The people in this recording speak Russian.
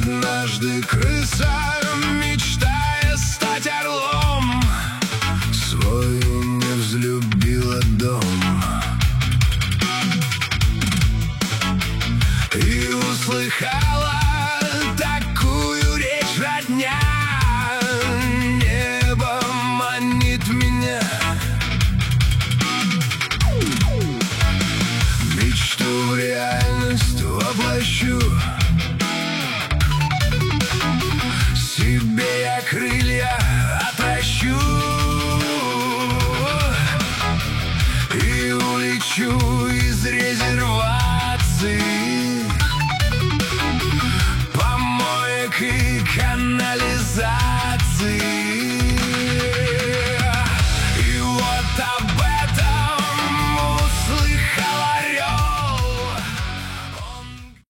однажды крыса, мечтая стать орлом, свой не взлюбила дом. И услыхала такую речь родня: небо манит меня, мечту в реальность воплощу, себе я крылья отращу и улечу из резервации, помоек и канализации.